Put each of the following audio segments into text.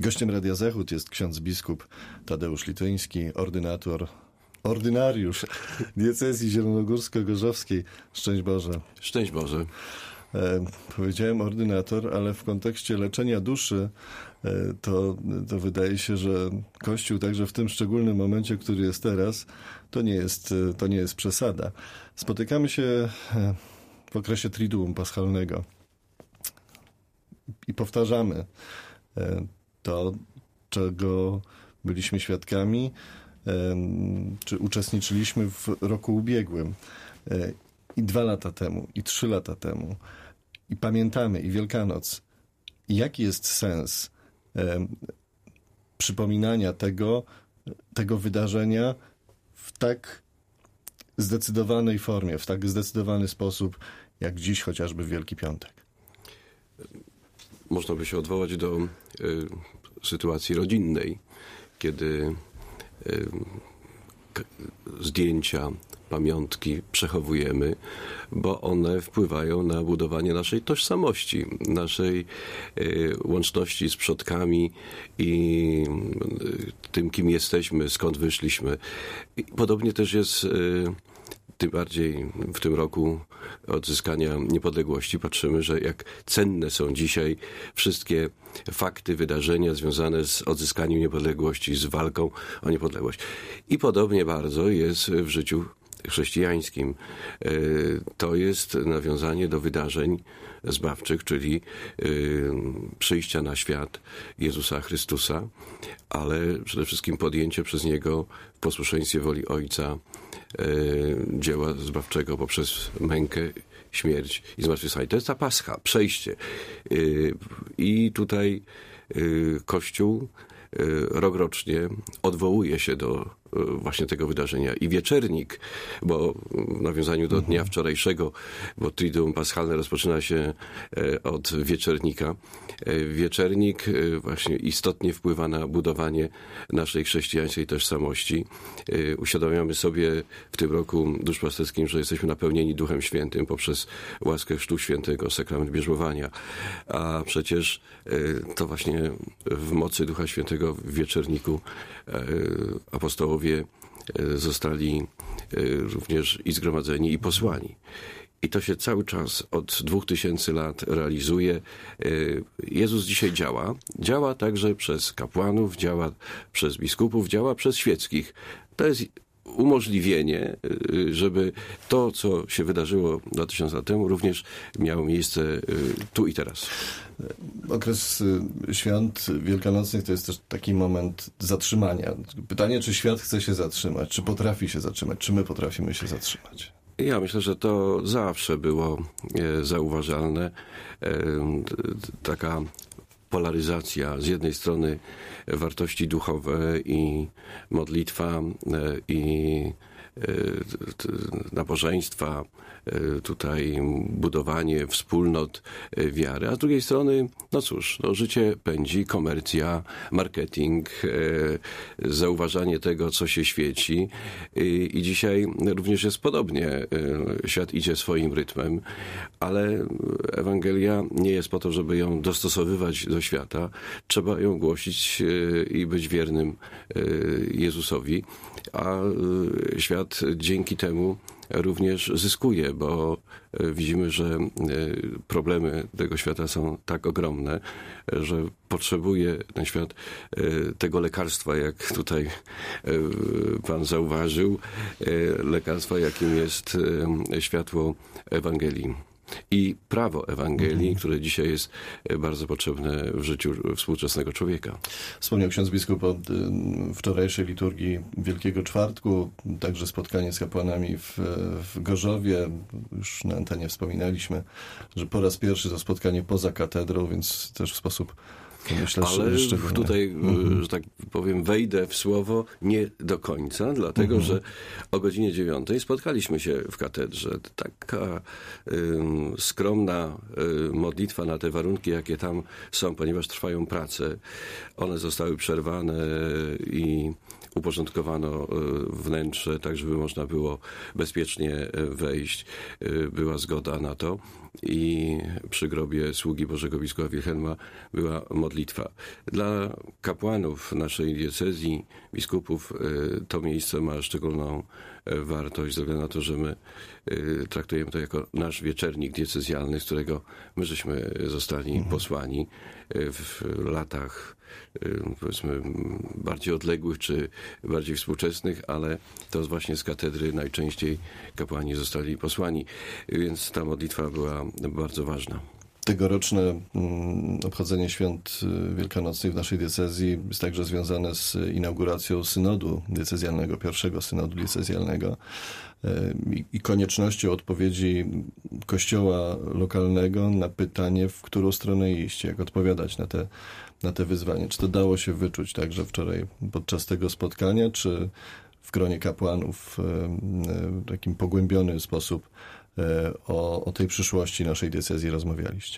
Gościem Radia Zachód jest ksiądz biskup Tadeusz Lityński, ordynariusz diecezji zielonogórsko-gorzowskiej. Szczęść Boże. Szczęść Boże. Powiedziałem ordynator, ale w kontekście leczenia duszy to wydaje się, że Kościół także w tym szczególnym momencie, który jest teraz, to nie jest przesada. Spotykamy się w okresie Triduum Paschalnego i powtarzamy to, czego byliśmy świadkami, czy uczestniczyliśmy w roku ubiegłym i 2 lata temu, i 3 lata temu. I pamiętamy, i Wielkanoc. I jaki jest sens przypominania tego wydarzenia w tak zdecydowanej formie, w tak zdecydowany sposób, jak dziś chociażby w Wielki Piątek? Można by się odwołać do sytuacji rodzinnej, kiedy zdjęcia, pamiątki przechowujemy, bo one wpływają na budowanie naszej tożsamości, naszej łączności z przodkami i tym, kim jesteśmy, skąd wyszliśmy. I podobnie też jest tym bardziej w tym roku odzyskania niepodległości. Patrzymy, że jak cenne są dzisiaj wszystkie fakty, wydarzenia związane z odzyskaniem niepodległości, z walką o niepodległość. I podobnie bardzo jest w życiu chrześcijańskim. To jest nawiązanie do wydarzeń zbawczych, czyli przyjścia na świat Jezusa Chrystusa, ale przede wszystkim podjęcie przez Niego w posłuszeństwie woli Ojca dzieła zbawczego poprzez mękę, śmierć i zmartwychwstanie. To jest ta Pascha, przejście. I tutaj Kościół rokrocznie odwołuje się do właśnie tego wydarzenia. I wieczernik, bo w nawiązaniu do dnia wczorajszego, bo Triduum Paschalne rozpoczyna się od wieczernika. Wieczernik właśnie istotnie wpływa na budowanie naszej chrześcijańskiej tożsamości. Uświadamiamy sobie w tym roku duszpasterskim, że jesteśmy napełnieni Duchem Świętym poprzez łaskę Chrztu Świętego, sakrament bierzmowania. A przecież to właśnie w mocy Ducha Świętego w wieczerniku apostołowie zostali również i zgromadzeni, i posłani. I to się cały czas od 2000 lat realizuje. Jezus dzisiaj działa. Działa także przez kapłanów, działa przez biskupów, działa przez świeckich. To jest umożliwienie, żeby to, co się wydarzyło 2000 lat temu, również miało miejsce tu i teraz. Okres świąt wielkanocnych to jest też taki moment zatrzymania. Pytanie, czy świat chce się zatrzymać, czy potrafi się zatrzymać, czy my potrafimy się zatrzymać? Ja myślę, że to zawsze było zauważalne. Taka polaryzacja, z jednej strony wartości duchowe i modlitwa i nabożeństwa, tutaj budowanie wspólnot wiary, a z drugiej strony, życie pędzi, komercja, marketing, zauważanie tego, co się świeci i dzisiaj również jest podobnie. Świat idzie swoim rytmem, ale Ewangelia nie jest po to, żeby ją dostosowywać do świata. Trzeba ją głosić i być wiernym Jezusowi, a świat dzięki temu również zyskuje, bo widzimy, że problemy tego świata są tak ogromne, że potrzebuje ten świat tego lekarstwa, jak tutaj Pan zauważył, lekarstwa, jakim jest światło Ewangelii. I prawo Ewangelii, które dzisiaj jest bardzo potrzebne w życiu współczesnego człowieka. Wspomniał ksiądz biskup o wczorajszej liturgii Wielkiego Czwartku, także spotkanie z kapłanami w Gorzowie. Już na antenie wspominaliśmy, że po raz pierwszy to spotkanie poza katedrą, więc też w sposób, myślę, ale szczególny. Tutaj, że tak powiem, wejdę w słowo nie do końca, dlatego, że o godzinie 9 spotkaliśmy się w katedrze. Taka skromna modlitwa na te warunki, jakie tam są, ponieważ trwają prace. One zostały przerwane i uporządkowano wnętrze, tak żeby można było bezpiecznie wejść. Była zgoda na to i przy grobie sługi Bożego biskupa Wilhelma była modlitwa modlitwa. Dla kapłanów naszej diecezji, biskupów, to miejsce ma szczególną wartość, ze względu na to, że my traktujemy to jako nasz wieczernik diecezjalny, z którego my żeśmy zostali posłani w latach, powiedzmy, bardziej odległych czy bardziej współczesnych, ale to właśnie z katedry najczęściej kapłani zostali posłani, więc ta modlitwa była bardzo ważna. Tegoroczne obchodzenie świąt wielkanocnych w naszej diecezji jest także związane z inauguracją synodu diecezjalnego, pierwszego synodu diecezjalnego i koniecznością odpowiedzi Kościoła lokalnego na pytanie, w którą stronę iść, jak odpowiadać na te wyzwania. Czy to dało się wyczuć także wczoraj podczas tego spotkania, czy w gronie kapłanów w takim pogłębiony sposób o tej przyszłości naszej diecezji rozmawialiście?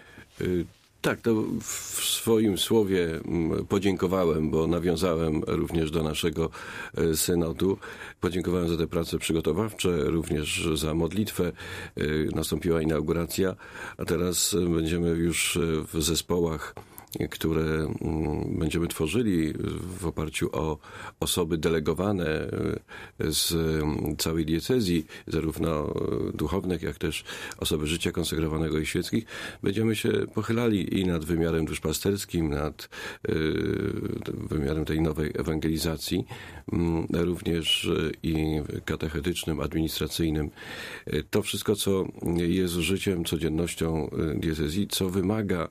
Tak, to w swoim słowie podziękowałem, bo nawiązałem również do naszego synodu. Podziękowałem za te prace przygotowawcze, również za modlitwę. Nastąpiła inauguracja, a teraz będziemy już w zespołach, które będziemy tworzyli w oparciu o osoby delegowane z całej diecezji, zarówno duchownych, jak też osoby życia konsegrowanego i świeckich. Będziemy się pochylali i nad wymiarem duszpasterskim, nad wymiarem tej nowej ewangelizacji, również i katechetycznym, administracyjnym. To wszystko, co jest życiem, codziennością diecezji, co wymaga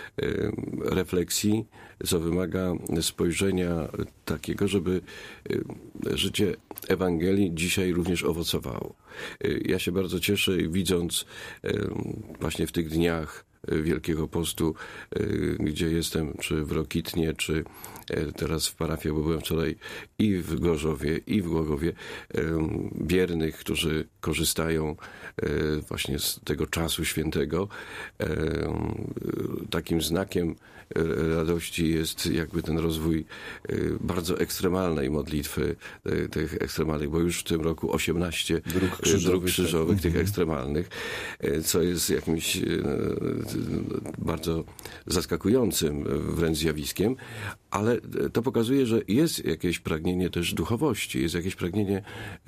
refleksji, co wymaga spojrzenia takiego, żeby życie Ewangelii dzisiaj również owocowało. Ja się bardzo cieszę, widząc właśnie w tych dniach Wielkiego Postu, gdzie jestem, czy w Rokitnie, czy teraz w parafiach, bo byłem wczoraj i w Gorzowie, i w Głogowie, wiernych, którzy korzystają właśnie z tego czasu świętego. Takim znakiem radości jest jakby ten rozwój bardzo ekstremalnej modlitwy, tych ekstremalnych, bo już w tym roku 18 dróg krzyżowych, tych ekstremalnych, co jest jakimś bardzo zaskakującym wręcz zjawiskiem, ale to pokazuje, że jest jakieś pragnienie też duchowości, jest jakieś pragnienie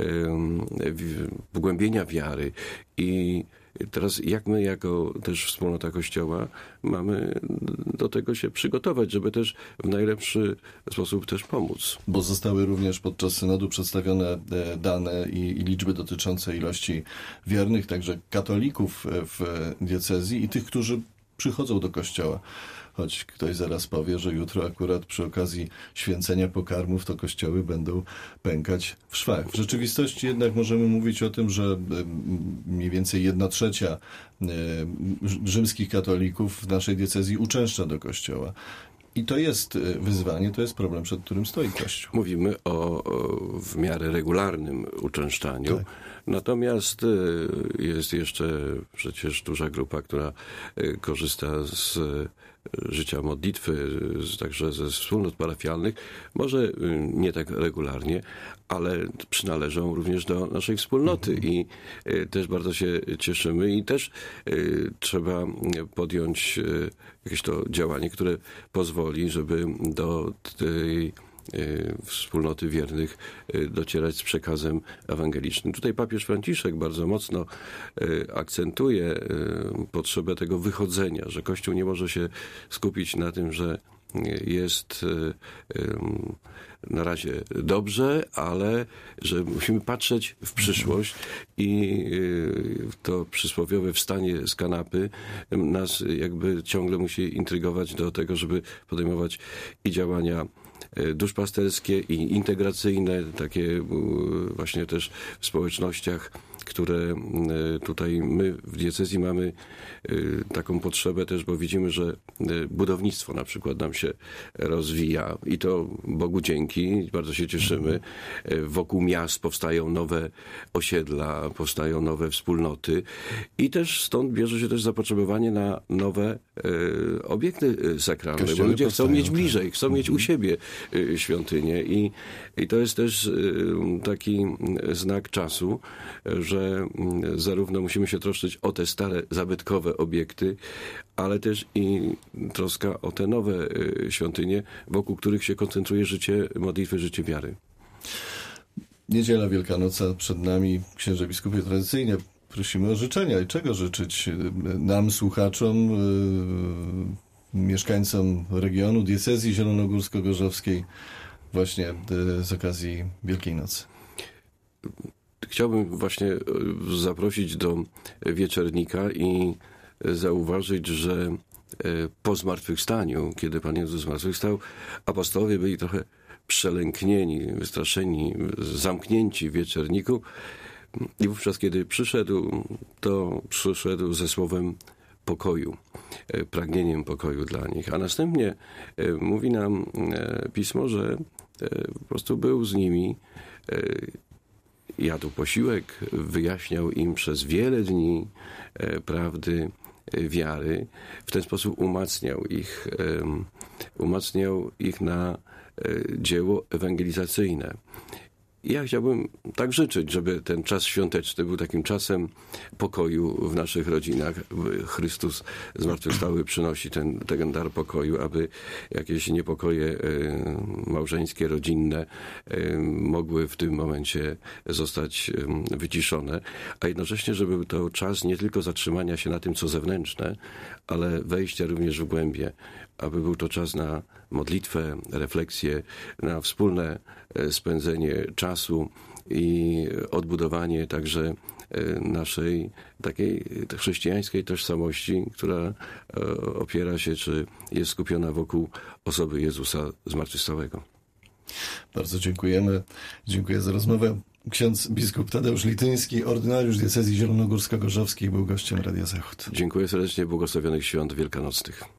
pogłębienia wiary i teraz jak my jako też wspólnota Kościoła mamy do tego się przygotować, żeby też w najlepszy sposób też pomóc. Bo zostały również podczas synodu przedstawione dane i liczby dotyczące ilości wiernych, także katolików w diecezji i tych, którzy przychodzą do Kościoła. Choć ktoś zaraz powie, że jutro akurat przy okazji święcenia pokarmów to kościoły będą pękać w szwach. W rzeczywistości jednak możemy mówić o tym, że mniej więcej 1/3 rzymskich katolików w naszej diecezji uczęszcza do kościoła. I to jest wyzwanie, to jest problem, przed którym stoi Kościół. Mówimy o w miarę regularnym uczęszczaniu. Tak. Natomiast jest jeszcze przecież duża grupa, która korzysta z życia modlitwy, także ze wspólnot parafialnych, może nie tak regularnie, ale przynależą również do naszej wspólnoty i też bardzo się cieszymy i też trzeba podjąć jakieś to działanie, które pozwoli, żeby do tej wspólnoty wiernych docierać z przekazem ewangelicznym. Tutaj papież Franciszek bardzo mocno akcentuje potrzebę tego wychodzenia, że Kościół nie może się skupić na tym, że jest na razie dobrze, ale że musimy patrzeć w przyszłość i to przysłowiowe wstanie z kanapy nas jakby ciągle musi intrygować do tego, żeby podejmować i działania duszpasterskie i integracyjne, takie właśnie też w społecznościach, które tutaj my w diecezji mamy taką potrzebę też, bo widzimy, że budownictwo na przykład nam się rozwija i to Bogu dzięki, bardzo się cieszymy. Wokół miast powstają nowe osiedla, powstają nowe wspólnoty i też stąd bierze się też zapotrzebowanie na nowe obiekty sakralne, Kościoły bo ludzie chcą mieć bliżej, chcą mieć u siebie świątynię i to jest też taki znak czasu, że że zarówno musimy się troszczyć o te stare, zabytkowe obiekty, ale też i troska o te nowe świątynie, wokół których się koncentruje życie modlitwy, życie wiary. Niedziela Wielkanocna przed nami. Księże biskupie, tradycyjnie prosimy o życzenia. I czego życzyć nam, słuchaczom, mieszkańcom regionu, diecezji zielonogórsko-gorzowskiej właśnie z okazji Wielkiej Nocy? Chciałbym właśnie zaprosić do wieczernika i zauważyć, że po zmartwychwstaniu, kiedy Pan Jezus zmartwychwstał, apostołowie byli trochę przelęknieni, wystraszeni, zamknięci w wieczerniku i wówczas, kiedy przyszedł, to przyszedł ze słowem pokoju, pragnieniem pokoju dla nich. A następnie mówi nam Pismo, że po prostu był z nimi, jadł posiłek, wyjaśniał im przez wiele dni prawdy wiary. W ten sposób umacniał ich na dzieło ewangelizacyjne. I ja chciałbym tak życzyć, żeby ten czas świąteczny był takim czasem pokoju w naszych rodzinach. Chrystus zmartwychwstały przynosi ten dar pokoju, aby jakieś niepokoje małżeńskie, rodzinne mogły w tym momencie zostać wyciszone, a jednocześnie, żeby był to czas nie tylko zatrzymania się na tym, co zewnętrzne, ale wejścia również w głębie, aby był to czas na modlitwę, refleksję, na wspólne spędzenie czasu i odbudowanie także naszej takiej chrześcijańskiej tożsamości, która opiera się, czy jest skupiona wokół osoby Jezusa zmartwychwstałego. Bardzo dziękujemy. Dziękuję za rozmowę. Ksiądz biskup Tadeusz Lityński, ordynariusz diecezji zielonogórsko-gorzowskiej, był gościem Radia Zachód. Dziękuję serdecznie, błogosławionych świąt wielkanocnych.